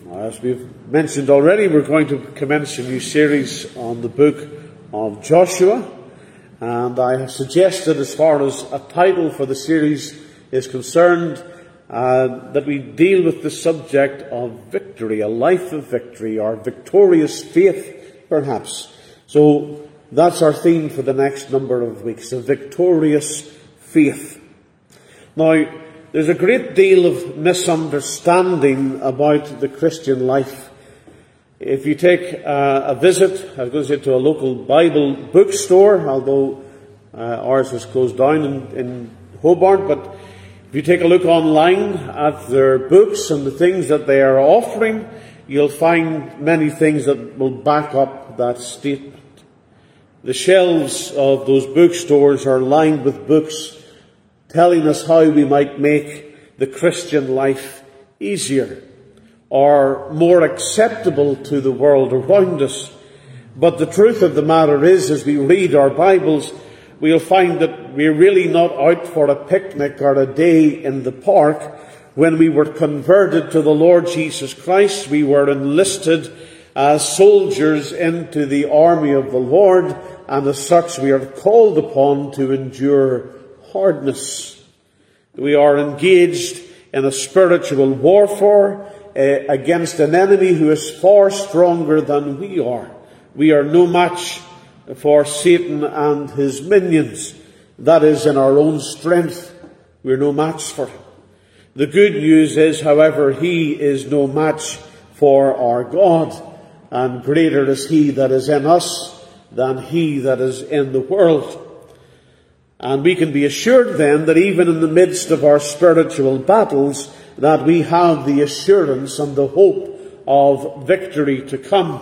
As we've mentioned already, we're going to commence a new series on the book of Joshua, and I have suggested, as far as a title for the series is concerned, that we deal with the subject of victory, a life of victory, or victorious faith, perhaps. So that's our theme for the next number of weeks, a victorious faith. Now, there's a great deal of misunderstanding about the Christian life. If you take a visit, I was going to say, to a local Bible bookstore, although ours was closed down in Hobart, but if you take a look online at their books and the things that they are offering, you'll find many things that will back up that statement. The shelves of those bookstores are lined with books telling us how we might make the Christian life easier or more acceptable to the world around us. But the truth of the matter is, as we read our Bibles, we'll find that we're really not out for a picnic or a day in the park. When we were converted to the Lord Jesus Christ, we were enlisted as soldiers into the army of the Lord, and as such we are called upon to endure hardness. We are engaged in a spiritual warfare against an enemy who is far stronger than we are. We are no match for Satan and his minions. That is, in our own strength, we're no match for him. The good news is, however, he is no match for our God, and greater is he that is in us than he that is in the world. And we can be assured then that even in the midst of our spiritual battles, that we have the assurance and the hope of victory to come.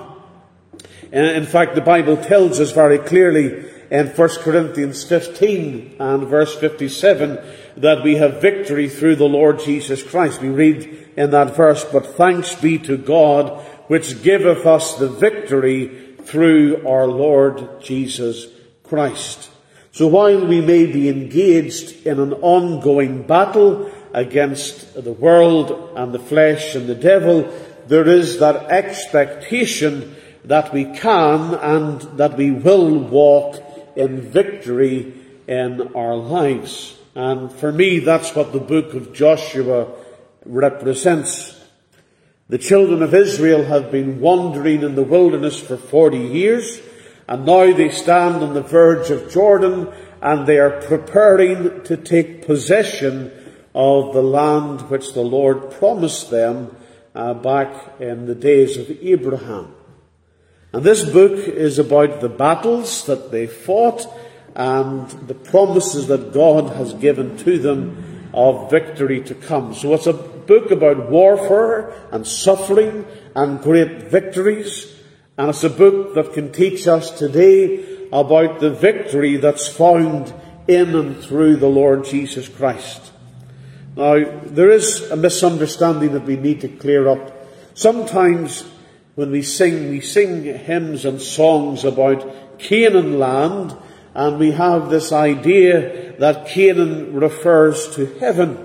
In fact, the Bible tells us very clearly in 1 Corinthians 15 and verse 57 that we have victory through the Lord Jesus Christ. We read in that verse, "But thanks be to God, which giveth us the victory through our Lord Jesus Christ." So while we may be engaged in an ongoing battle against the world and the flesh and the devil, there is that expectation that we can and that we will walk in victory in our lives. And for me, that's what the book of Joshua represents. The children of Israel have been wandering in the wilderness for 40 years, and now they stand on the verge of Jordan, and they are preparing to take possession of the land which the Lord promised them back in the days of Abraham. And this book is about the battles that they fought and the promises that God has given to them of victory to come. So it's a book about warfare and suffering and great victories. And it's a book that can teach us today about the victory that's found in and through the Lord Jesus Christ. Now, there is a misunderstanding that we need to clear up. Sometimes when we sing hymns and songs about Canaan land, and we have this idea that Canaan refers to heaven.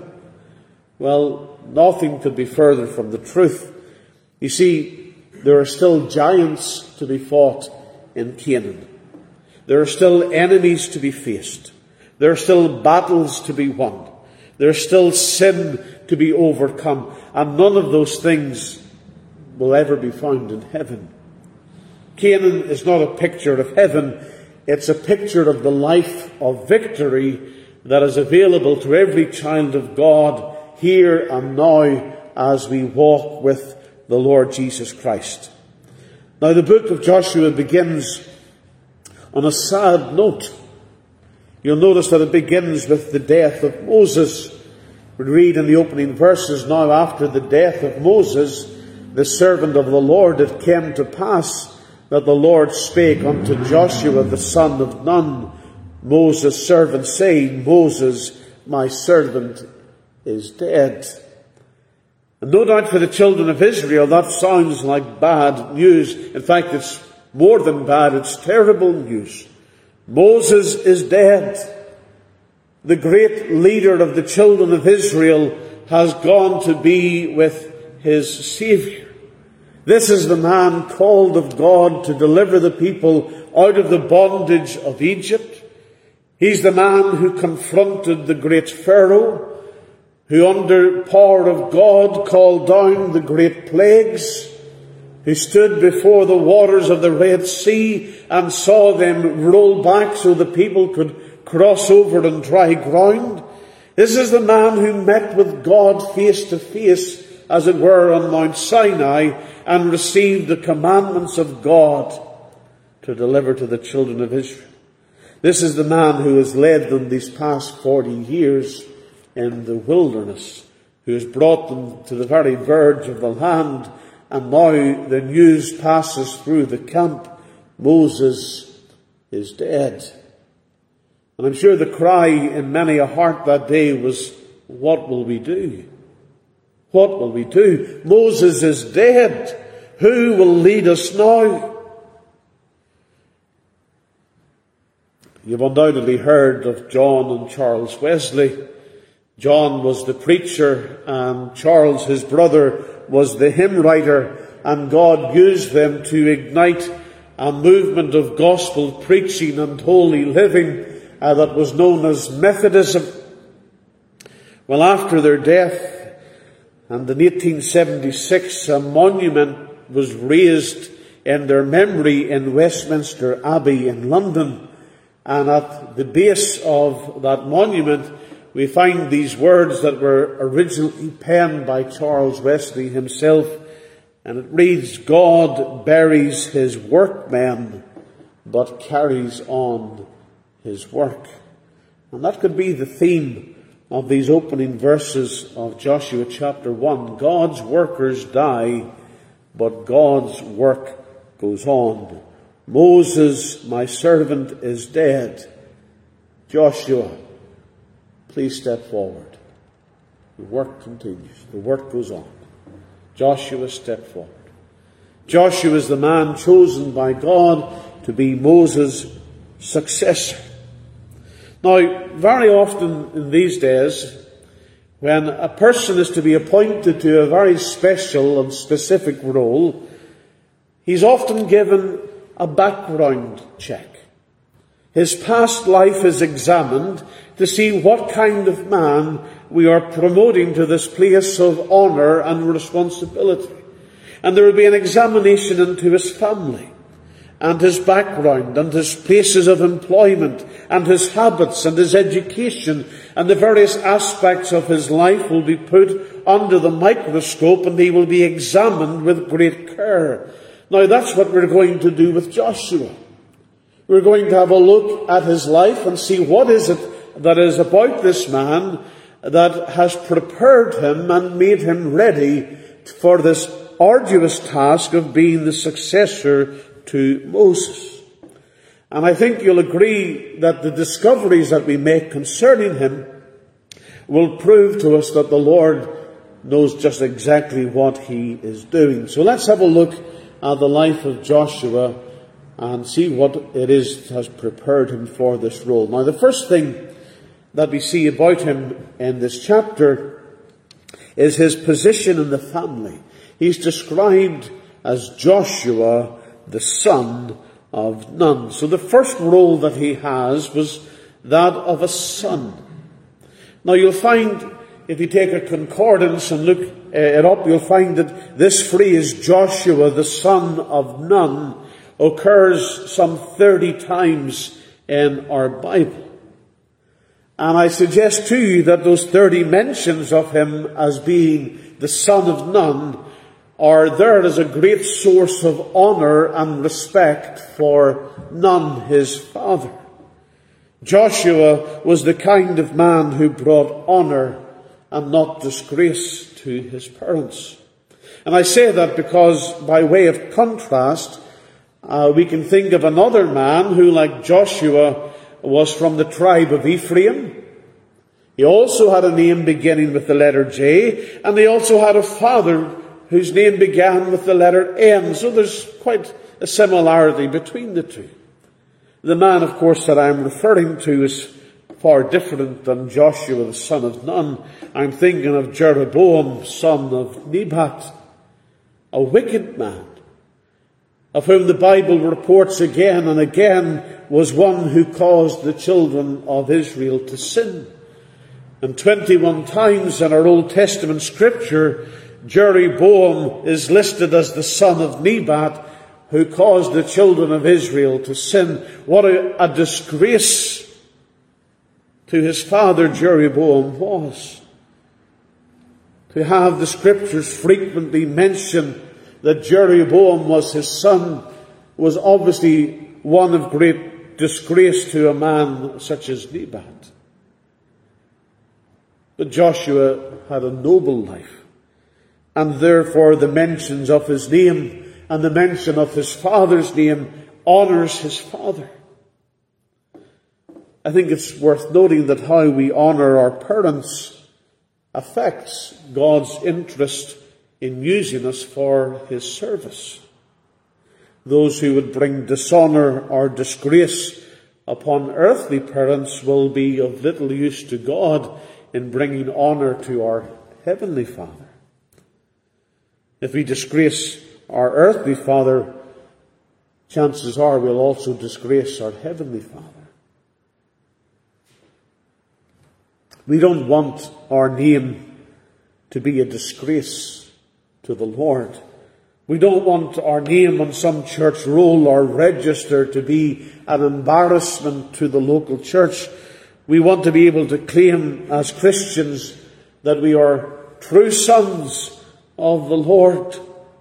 Well, nothing could be further from the truth. You see, there are still giants to be fought in Canaan. There are still enemies to be faced. There are still battles to be won. There's still sin to be overcome. And none of those things will ever be found in heaven. Canaan is not a picture of heaven. It's a picture of the life of victory that is available to every child of God here and now as we walk with the Lord Jesus Christ. Now, the book of Joshua begins on a sad note. You'll notice that it begins with the death of Moses. We read in the opening verses, "Now after the death of Moses, the servant of the Lord, it came to pass that the Lord spake unto Joshua the son of Nun, Moses' servant, saying, Moses, my servant, is dead." And no doubt for the children of Israel, that sounds like bad news. In fact, it's more than bad, it's terrible news. Moses is dead. The great leader of the children of Israel has gone to be with his Saviour. This is the man called of God to deliver the people out of the bondage of Egypt. He's the man who confronted the great Pharaoh, who under power of God called down the great plagues, who stood before the waters of the Red Sea and saw them roll back so the people could cross over on dry ground. This is the man who met with God face to face, as it were, on Mount Sinai, and received the commandments of God to deliver to the children of Israel. This is the man who has led them these past 40 years in the wilderness, who has brought them to the very verge of the land, and now the news passes through the camp: Moses is dead. And I'm sure the cry in many a heart that day was, what will we do? What will we do? Moses is dead. Who will lead us now? You've undoubtedly heard of John and Charles Wesley. John was the preacher, and Charles, his brother, was the hymn writer, and God used them to ignite a movement of gospel preaching and holy living that was known as Methodism. Well, after their death, and in 1876, a monument was raised in their memory in Westminster Abbey in London. And at the base of that monument, we find these words that were originally penned by Charles Wesley himself. And it reads, God buries his workmen, but carries on his work. And that could be the theme of these opening verses of Joshua chapter 1. God's workers die, but God's work goes on. Moses, my servant, is dead. Joshua, please step forward. The work continues. The work goes on. Joshua, step forward. Joshua is the man chosen by God to be Moses' successor. Now, very often in these days, when a person is to be appointed to a very special and specific role, he's often given a background check. His past life is examined to see what kind of man we are promoting to this place of honour and responsibility. And there will be an examination into his family, and his background, and his places of employment, and his habits, and his education, and the various aspects of his life will be put under the microscope, and he will be examined with great care. Now, that's what we're going to do with Joshua. We're going to have a look at his life and see what is it that is about this man that has prepared him and made him ready for this arduous task of being the successor to Moses. And I think you'll agree that the discoveries that we make concerning him will prove to us that the Lord knows just exactly what he is doing. So let's have a look at the life of Joshua and see what it is that has prepared him for this role. Now, the first thing that we see about him in this chapter is his position in the family. He's described as Joshua, the son of Nun. So the first role that he has was that of a son. Now you'll find, if you take a concordance and look it up, you'll find that this phrase, Joshua, the son of Nun, occurs some 30 times in our Bible. And I suggest to you that those 30 mentions of him as being the son of Nun are there as a great source of honour and respect for Nun, his father. Joshua was the kind of man who brought honour and not disgrace to his parents. And I say that because, by way of contrast, we can think of another man who, like Joshua, was from the tribe of Ephraim. He also had a name beginning with the letter J, and he also had a father whose name began with the letter N. So there's quite a similarity between the two. The man, of course, that I'm referring to is far different than Joshua, the son of Nun. I'm thinking of Jeroboam, son of Nebat. a wicked man, of whom the Bible reports again and again was one who caused the children of Israel to sin. And 21 times in our Old Testament scripture, Jeroboam is listed as the son of Nebat, who caused the children of Israel to sin. What a disgrace to his father Jeroboam was. To have the scriptures frequently mention that Jeroboam was his son was obviously one of great disgrace to a man such as Nebat. But Joshua had a noble life, and therefore the mentions of his name and the mention of his father's name honours his father. I think it's worth noting that how we honour our parents affects God's interest in using us for his service. Those who would bring dishonour or disgrace upon earthly parents will be of little use to God in bringing honour to our heavenly Father. If we disgrace our earthly father, chances are we'll also disgrace our heavenly Father. We don't want our name to be a disgrace to the Lord. We don't want our name on some church roll or register to be an embarrassment to the local church. We want to be able to claim as Christians that we are true sons of the Lord.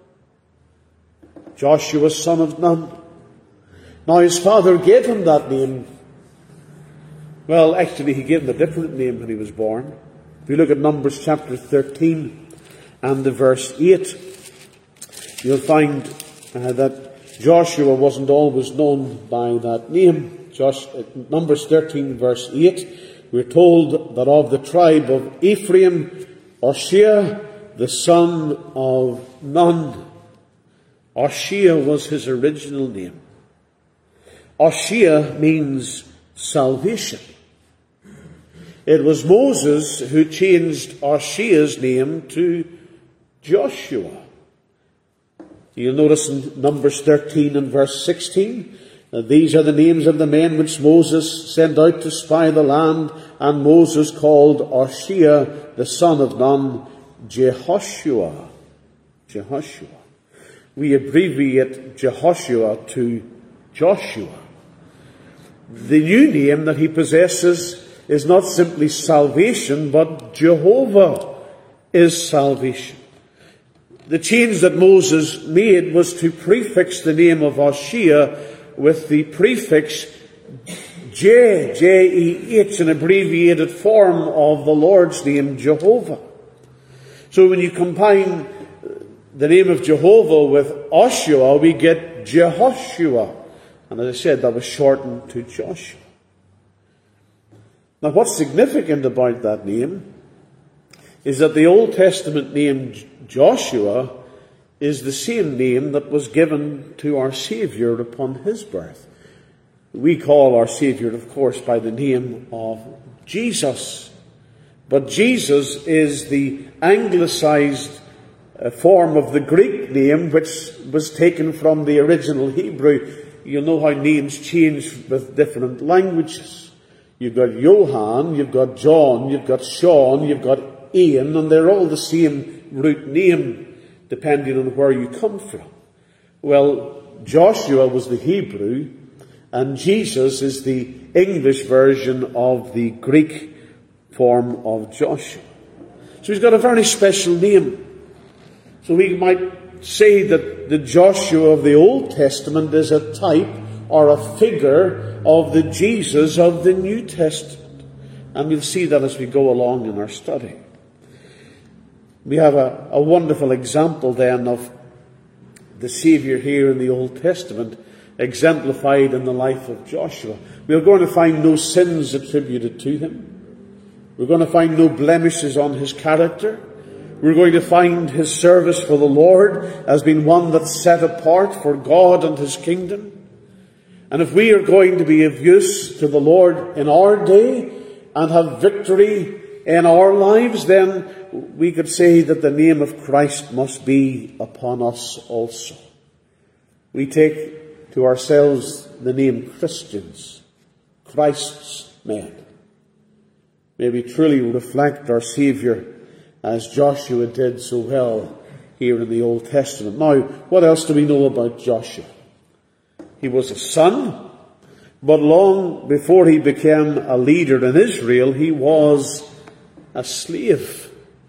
Joshua, son of Nun. Now his father gave him that name. Well, actually he gave him a different name when he was born. If you look at Numbers chapter 13 and the verse 8, you'll find that Joshua wasn't always known by that name. Numbers 13 verse 8, we're told that of the tribe of Ephraim, Hoshea, the son of Nun. Hoshea was his original name. Hoshea means salvation. It was Moses who changed Hoshea's name to Joshua. You'll notice in Numbers 13 and verse 16, these are the names of the men which Moses sent out to spy the land, and Moses called Hoshea, the son of Nun, Jehoshua. Jehoshua. We abbreviate Jehoshua to Joshua. The new name that he possesses is not simply salvation, but Jehovah is salvation. The change that Moses made was to prefix the name of Hoshea with the prefix J-E-H, an abbreviated form of the Lord's name, Jehovah. So when you combine the name of Jehovah with Hoshea, we get Jehoshua. And as I said, that was shortened to Joshua. Now what's significant about that name is that the Old Testament name Joshua is the same name that was given to our Saviour upon his birth. We call our Saviour, of course, by the name of Jesus. But Jesus is the anglicized form of the Greek name, which was taken from the original Hebrew. You know how names change with different languages. You've got Johann, you've got John, you've got Sean, you've got Ian, and they're all the same root name, depending on where you come from. Well, Joshua was the Hebrew, and Jesus is the English version of the Greek form of Joshua. So he's got a very special name. So we might say that the Joshua of the Old Testament is a type or a figure of the Jesus of the New Testament. And we'll see that as we go along in our study. We have a wonderful example then of the Saviour here in the Old Testament, exemplified in the life of Joshua. We're going to find no sins attributed to him. We're going to find no blemishes on his character. We're going to find his service for the Lord as being one that's set apart for God and his kingdom. And if we are going to be of use to the Lord in our day and have victory in our lives, then we could say that the name of Christ must be upon us also. We take to ourselves the name Christians, Christ's men. May we truly reflect our Saviour as Joshua did so well here in the Old Testament. Now, what else do we know about Joshua? He was a son, but long before he became a leader in Israel, he was a slave.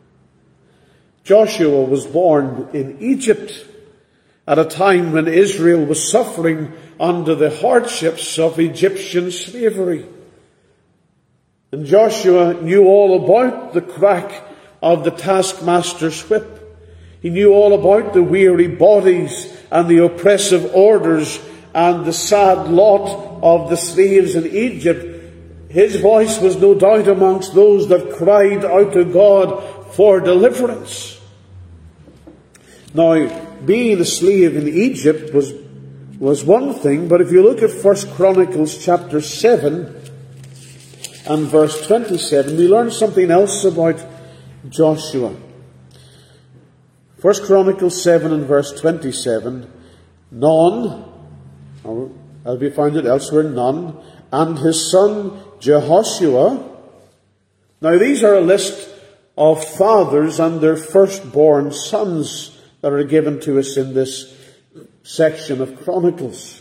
Joshua was born in Egypt at a time when Israel was suffering under the hardships of Egyptian slavery. And Joshua knew all about the crack of the taskmaster's whip. He knew all about the weary bodies and the oppressive orders and the sad lot of the slaves in Egypt. His voice was no doubt amongst those that cried out to God for deliverance. Now, being a slave in Egypt was one thing, but if you look at 1 Chronicles chapter 7 and verse 27, we learn something else about Joshua. 1 Chronicles 7 and verse 27, Nun, as we find it elsewhere, Nun, and his son Jehoshua. Now these are a list of fathers and their firstborn sons that are given to us in this section of Chronicles.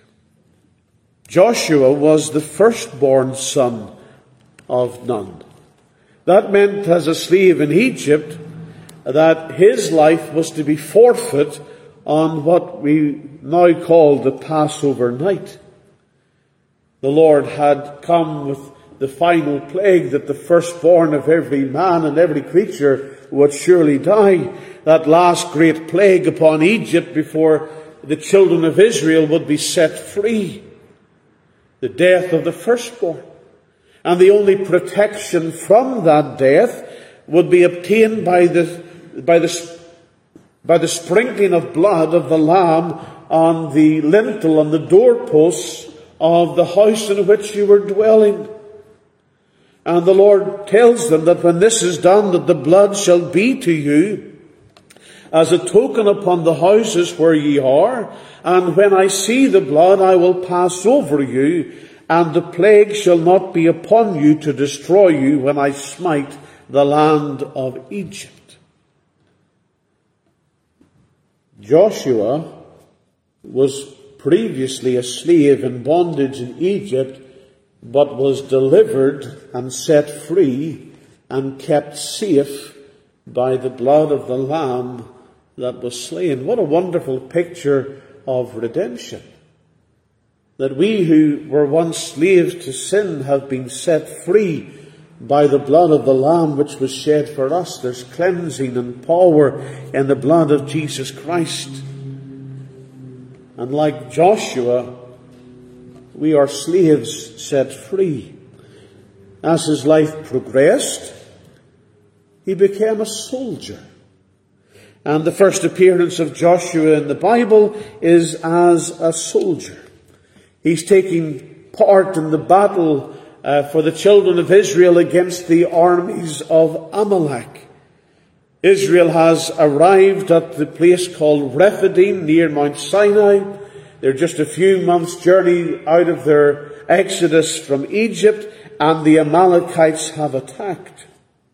Joshua was the firstborn son of Nun. That meant, as a slave in Egypt, that his life was to be forfeit on what we now call the Passover night. The Lord had come with the final plague that the firstborn of every man and every creature would surely die. That last great plague upon Egypt before the children of Israel would be set free. The death of the firstborn. And the only protection from that death would be obtained by the sprinkling of blood of the lamb on the lintel and the doorposts of the house in which you were dwelling. And the Lord tells them that when this is done, that the blood shall be to you as a token upon the houses where ye are. And when I see the blood, I will pass over you, and the plague shall not be upon you to destroy you when I smite the land of Egypt. Joshua was previously a slave in bondage in Egypt, but was delivered and set free and kept safe by the blood of the Lamb that was slain. What a wonderful picture of redemption. That we who were once slaves to sin have been set free by the blood of the Lamb which was shed for us. There's cleansing and power in the blood of Jesus Christ. And like Joshua, we are slaves set free. As his life progressed, he became a soldier. And the first appearance of Joshua in the Bible is as a soldier. He's taking part in the battle for the children of Israel against the armies of Amalek. Israel has arrived at the place called Rephidim near Mount Sinai. They're just a few months' journey out of their exodus from Egypt, and the Amalekites have attacked.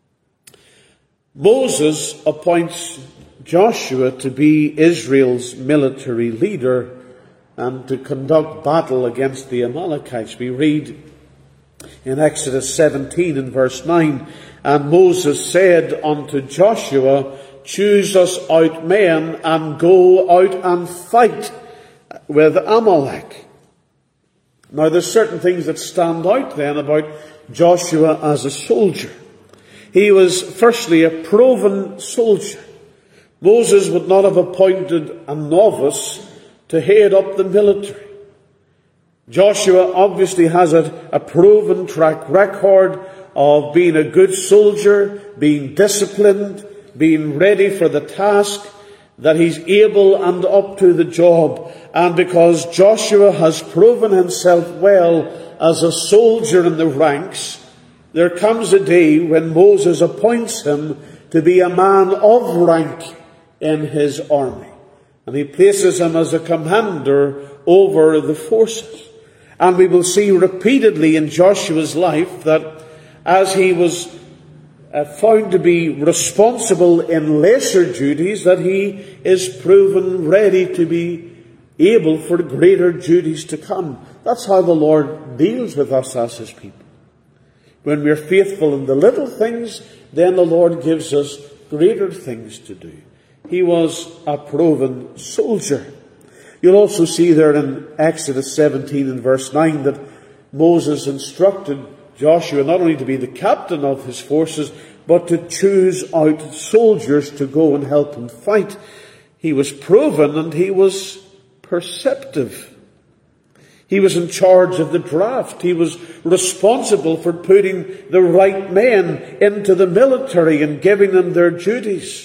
Moses appoints Joshua to be Israel's military leader and to conduct battle against the Amalekites. We read in Exodus 17 and verse 9, and Moses said unto Joshua, choose us out men and go out and fight with Amalek. Now there's certain things that stand out then about Joshua as a soldier. He was firstly a proven soldier. Moses would not have appointed a novice to head up the military. Joshua obviously has a proven track record of being a good soldier, being disciplined, being ready for the task, that he's able and up to the job. And because Joshua has proven himself well as a soldier in the ranks, there comes a day when Moses appoints him to be a man of rank in his army. And he places him as a commander over the forces. And we will see repeatedly in Joshua's life that as he was found to be responsible in lesser duties, that he is proven ready to be able for greater duties to come. That's how the Lord deals with us as his people. When we're faithful in the little things, then the Lord gives us greater things to do. He was a proven soldier. You'll also see there in Exodus 17 and verse 9 that Moses instructed Joshua not only to be the captain of his forces, but to choose out soldiers to go and help him fight. He was proven and he was perceptive. He was in charge of the draft. He was responsible for putting the right men into the military and giving them their duties.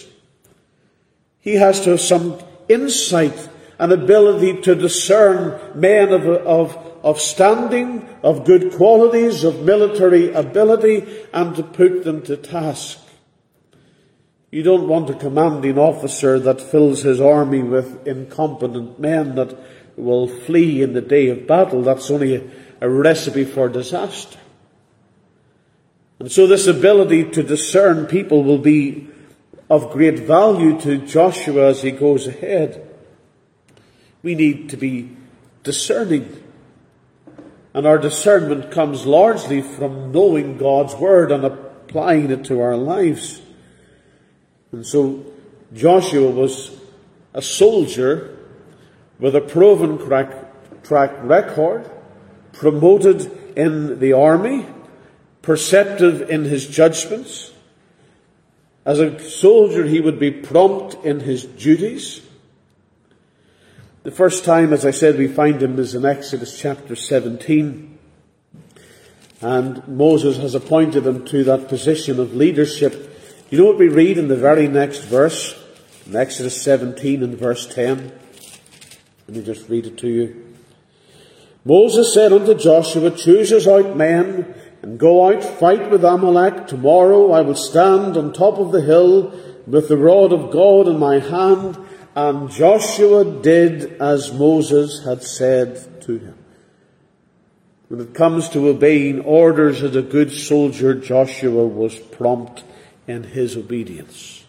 He has to have some insight and ability to discern men of standing, of good qualities, of military ability, and to put them to task. You don't want a commanding officer that fills his army with incompetent men that will flee in the day of battle. That's only a recipe for disaster. And so this ability to discern people will be of great value to Joshua as he goes ahead. We need to be discerning. And our discernment comes largely from knowing God's Word and applying it to our lives. And so Joshua was a soldier with a proven track record, promoted in the army, perceptive in his judgments. As a soldier, he would be prompt in his duties. The first time, as I said, we find him is in Exodus chapter 17. And Moses has appointed him to that position of leadership. You know what we read in the very next verse? In Exodus 17 and verse 10. Let me just read it to you. Moses said unto Joshua, choose us out men, and go out, fight with Amalek. Tomorrow I will stand on top of the hill with the rod of God in my hand. And Joshua did as Moses had said to him. When it comes to obeying orders as a good soldier, Joshua was prompt in his obedience.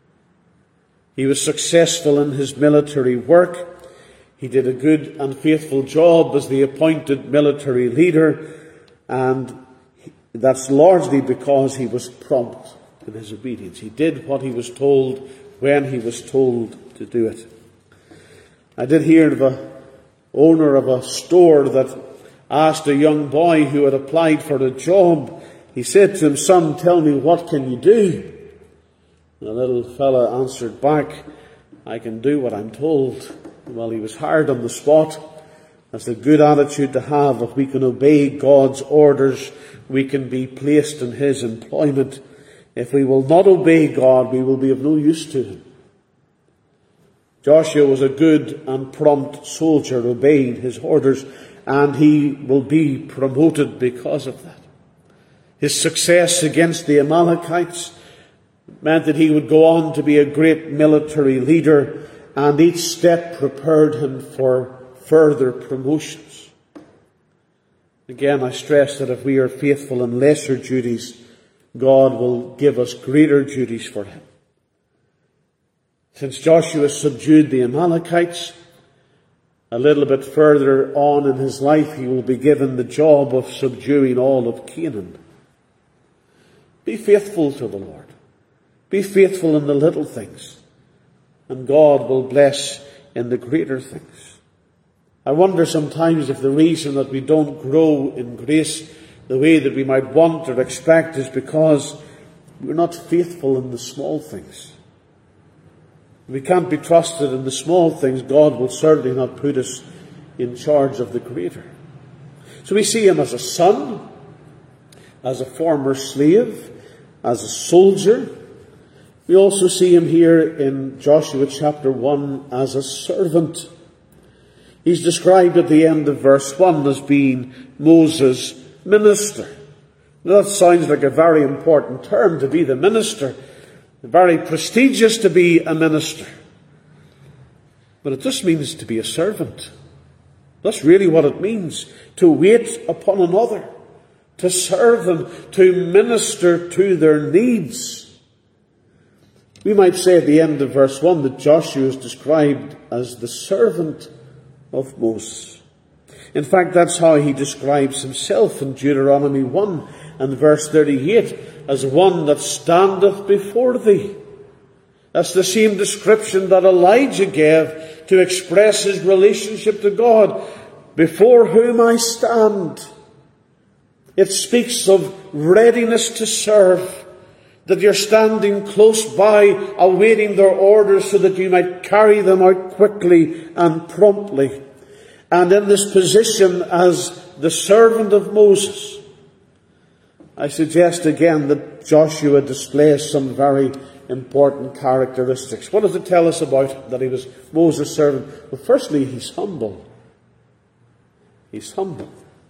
He was successful in his military work. He did a good and faithful job as the appointed military leader, and that's largely because he was prompt in his obedience. He did what he was told when he was told to do it. I did hear of an owner of a store that asked a young boy who had applied for a job. He said to him, son, tell me, what can you do? And the little fella answered back, I can do what I'm told. Well, he was hired on the spot. That's a good attitude to have. If we can obey God's orders, we can be placed in his employment. If we will not obey God, we will be of no use to him. Joshua was a good and prompt soldier, obeying his orders, and he will be promoted because of that. His success against the Amalekites meant that he would go on to be a great military leader, and each step prepared him for further promotions. Again, I stress that if we are faithful in lesser duties, God will give us greater duties for him. Since Joshua subdued the Amalekites, a little bit further on in his life, he will be given the job of subduing all of Canaan. Be faithful to the Lord. Be faithful in the little things, and God will bless in the greater things. I wonder sometimes if the reason that we don't grow in grace the way that we might want or expect is because we're not faithful in the small things. If we can't be trusted in the small things, God will certainly not put us in charge of the greater. So we see him as a son, as a former slave, as a soldier. We also see him here in Joshua chapter 1 as a servant. He's described at the end of verse 1 as being Moses' minister. Now that sounds like a very important term, to be the minister. very prestigious to be a minister. But it just means to be a servant. That's really what it means. To wait upon another, to serve them, to minister to their needs. We might say at the end of verse 1 that Joshua is described as the servant of Moses. In fact, that's how he describes himself in Deuteronomy 1 and verse 38, as one that standeth before thee. That's the same description that Elijah gave to express his relationship to God. Before whom I stand. It speaks of readiness to serve, that you're standing close by, awaiting their orders so that you might carry them out quickly and promptly. And in this position as the servant of Moses, I suggest again that Joshua displays some very important characteristics. What does it tell us about that he was Moses' servant? Well, firstly, he's humble. He's humble.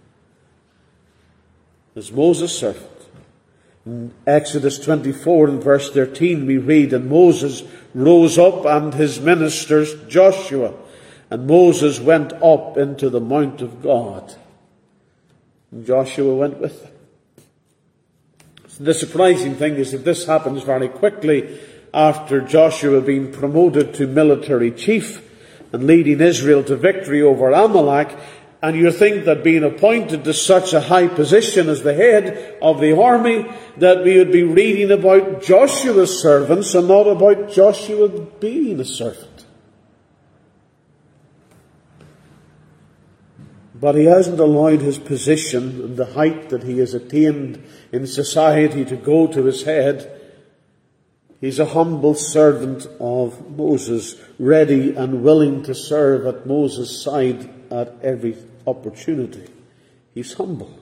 As Moses' servant. In Exodus 24 and verse 13 we read, And Moses rose up and his ministers Joshua, and Moses went up into the mount of God. And Joshua went with them. So the surprising thing is that this happens very quickly after Joshua being promoted to military chief and leading Israel to victory over Amalek. And you think that being appointed to such a high position as the head of the army, that we would be reading about Joshua's servants and not about Joshua being a servant. But he hasn't allowed his position and the height that he has attained in society to go to his head. He's a humble servant of Moses, ready and willing to serve at Moses' side at every opportunity. He's humble.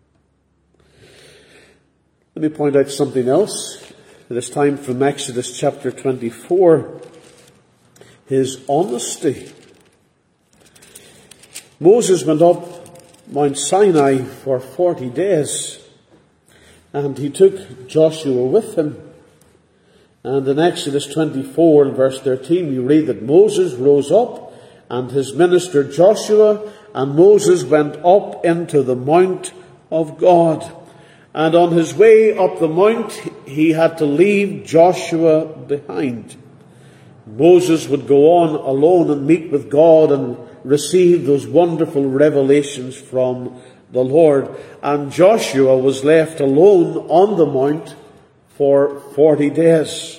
Let me point out something else. This time from Exodus chapter 24. His honesty. Moses went up Mount Sinai for 40 days. And he took Joshua with him. And in Exodus 24 and verse 13 we read that Moses rose up and his minister Joshua, and Moses went up into the mount of God. And on his way up the mount, he had to leave Joshua behind. Moses would go on alone and meet with God and receive those wonderful revelations from the Lord. And Joshua was left alone on the mount for 40 days.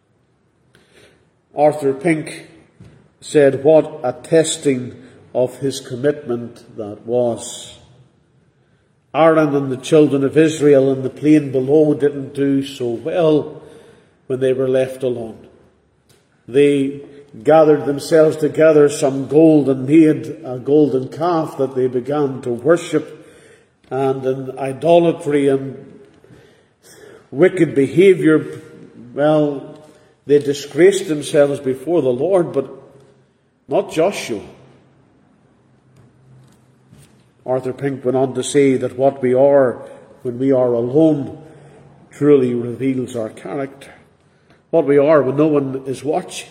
Arthur Pink said, what a testing of his commitment that was. Aaron and the children of Israel in the plain below didn't do so well when they were left alone. They gathered themselves together some gold and made a golden calf that they began to worship, and in idolatry and wicked behavior, well, they disgraced themselves before the Lord, but not Joshua. Arthur Pink went on to say that what we are when we are alone truly reveals our character. What we are when no one is watching.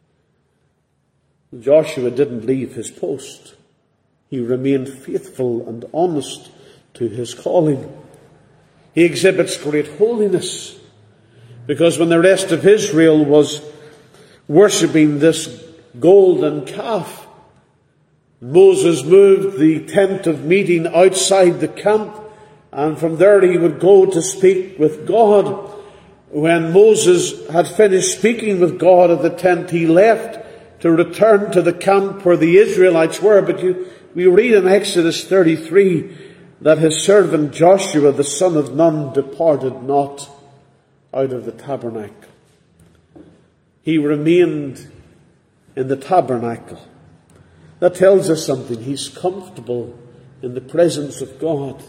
Joshua didn't leave his post. He remained faithful and honest to his calling. He exhibits great holiness, because when the rest of Israel was worshipping this golden calf, Moses moved the tent of meeting outside the camp, and from there he would go to speak with God. When Moses had finished speaking with God at the tent, he left to return to the camp where the Israelites were. But we read in Exodus 33 that his servant Joshua, the son of Nun, departed not out of the tabernacle. He remained in the tabernacle. That tells us something. He's comfortable in the presence of God.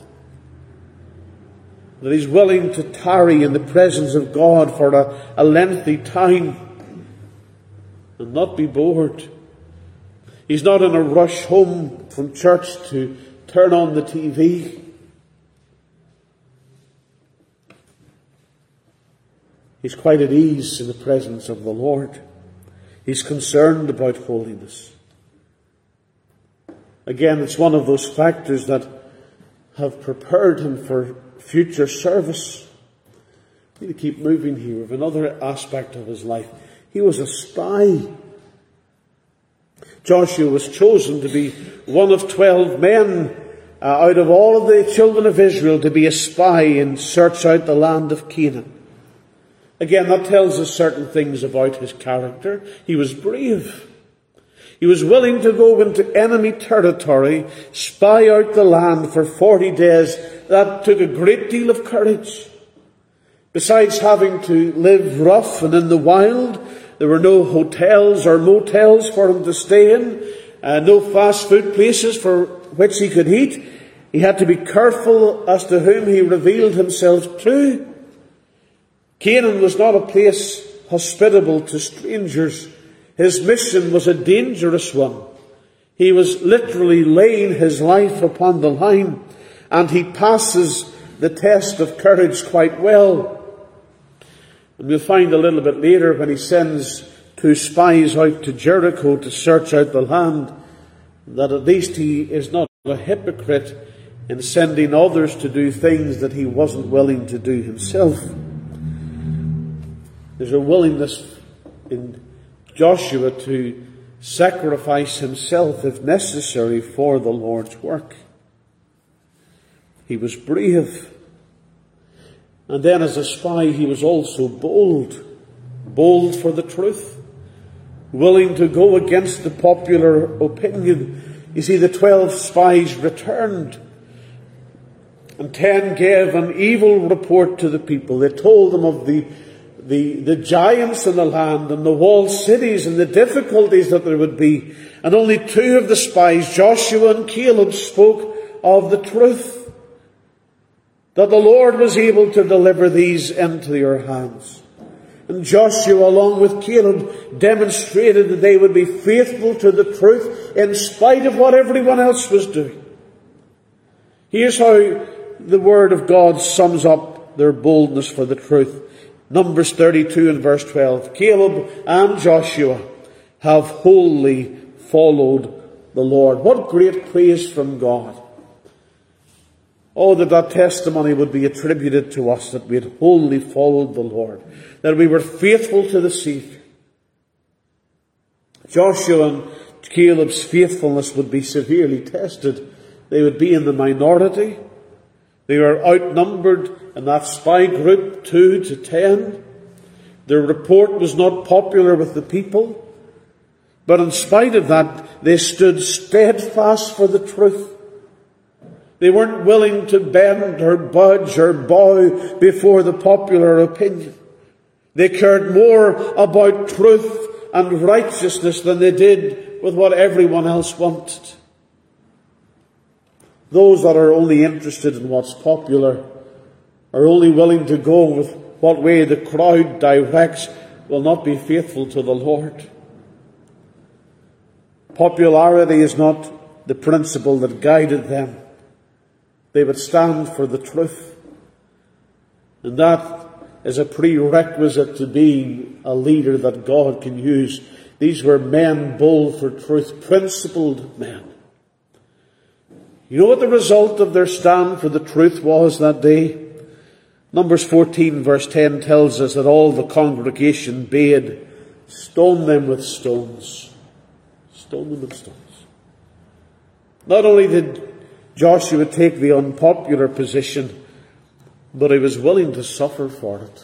That he's willing to tarry in the presence of God for a lengthy time and not be bored. He's not in a rush home from church to turn on the TV. He's quite at ease in the presence of the Lord. He's concerned about holiness. Again, it's one of those factors that have prepared him for future service. We need to keep moving here with another aspect of his life. He was a spy. Joshua was chosen to be one of 12 men out of all of the children of Israel to be a spy and search out the land of Canaan. Again, that tells us certain things about his character. He was brave. He was willing to go into enemy territory, spy out the land for 40 days. That took a great deal of courage. Besides having to live rough and in the wild, there were no hotels or motels for him to stay in, no fast food places for which he could eat. He had to be careful as to whom he revealed himself to. Canaan was not a place hospitable to strangers. His mission was a dangerous one. He was literally laying his life upon the line, and he passes the test of courage quite well. And we'll find a little bit later when he sends 2 spies out to Jericho to search out the land, that at least he is not a hypocrite in sending others to do things that he wasn't willing to do himself. There's a willingness in Joshua to sacrifice himself if necessary for the Lord's work. He was brave. And then as a spy he was also bold. Bold for the truth. Willing to go against the popular opinion. You see, the 12 spies returned. And 10 gave an evil report to the people. They told them of the giants in the land and the walled cities and the difficulties that there would be. And only 2 of the spies, Joshua and Caleb, spoke of the truth. That the Lord was able to deliver these into your hands. And Joshua, along with Caleb, demonstrated that they would be faithful to the truth in spite of what everyone else was doing. Here's how the Word of God sums up their boldness for the truth. Numbers 32 and verse 12. Caleb and Joshua have wholly followed the Lord. What great praise from God. Oh, that testimony would be attributed to us, that we had wholly followed the Lord, that we were faithful to the Savior. Joshua and Caleb's faithfulness would be severely tested. They would be in the minority. They were outnumbered in that spy group 2 to 10. Their report was not popular with the people. But in spite of that, they stood steadfast for the truth. They weren't willing to bend or budge or bow before the popular opinion. They cared more about truth and righteousness than they did with what everyone else wanted. Those that are only interested in what's popular, are only willing to go with what way the crowd directs, will not be faithful to the Lord. Popularity is not the principle that guided them. They would stand for the truth. And that is a prerequisite to being a leader that God can use. These were men bold for truth, principled men. You know what the result of their stand for the truth was that day? Numbers 14 verse 10 tells us that all the congregation bade, stone them with stones. Stone them with stones. Not only did Joshua take the unpopular position, but he was willing to suffer for it.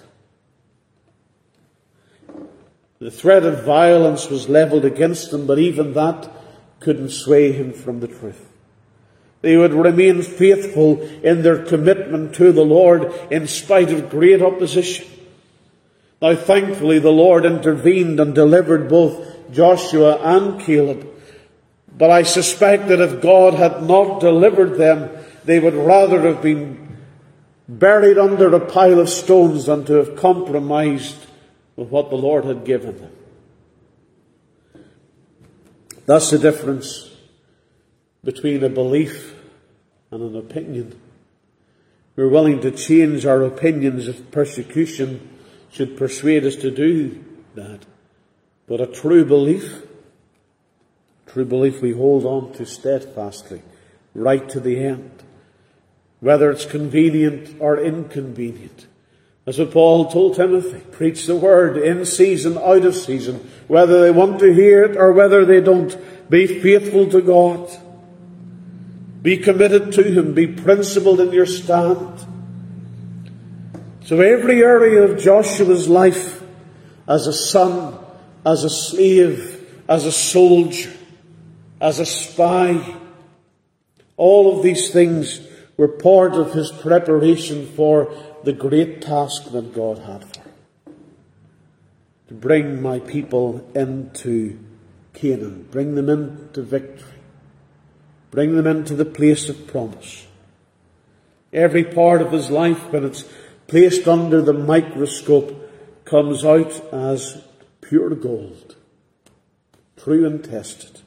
The threat of violence was levelled against him, but even that couldn't sway him from the truth. They would remain faithful in their commitment to the Lord in spite of great opposition. Now, thankfully, the Lord intervened and delivered both Joshua and Caleb. But I suspect that if God had not delivered them, they would rather have been buried under a pile of stones than to have compromised with what the Lord had given them. That's the difference between a belief and an opinion. We're willing to change our opinions if persecution should persuade us to do that. But a true belief we hold on to steadfastly, right to the end, whether it's convenient or inconvenient. That's what Paul told Timothy. Preach the word in season, out of season, whether they want to hear it or whether they don't. Be faithful to God. Be committed to Him. Be principled in your stand. So every area of Joshua's life, as a son, as a slave, as a soldier, as a spy, all of these things were part of his preparation for the great task that God had for him. To bring my people into Canaan, bring them into victory, bring them into the place of promise. Every part of his life, when it's placed under the microscope, comes out as pure gold, true and tested.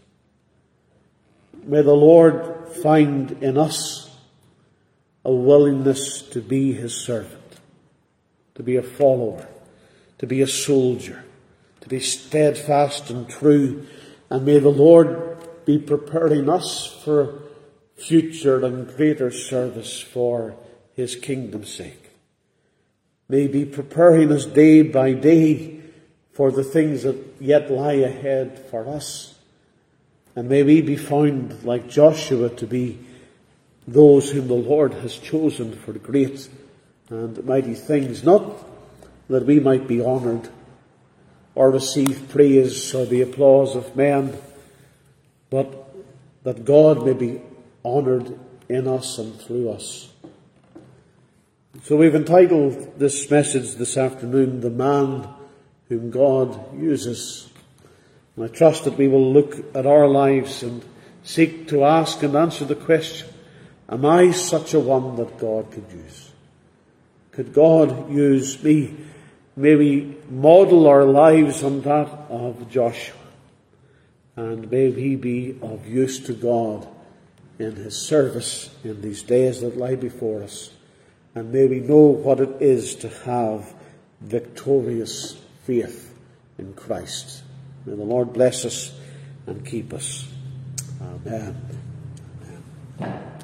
May the Lord find in us a willingness to be His servant, to be a follower, to be a soldier, to be steadfast and true. And may the Lord be preparing us for future and greater service for His kingdom's sake. May He be preparing us day by day for the things that yet lie ahead for us. And may we be found, like Joshua, to be those whom the Lord has chosen for great and mighty things. Not that we might be honoured or receive praise or the applause of men, but that God may be honoured in us and through us. So we've entitled this message this afternoon, The Man Whom God Uses. And I trust that we will look at our lives and seek to ask and answer the question, am I such a one that God could use? Could God use me? May we model our lives on that of Joshua. And may we be of use to God in His service in these days that lie before us. And may we know what it is to have victorious faith in Christ. May the Lord bless us and keep us. Amen. Amen.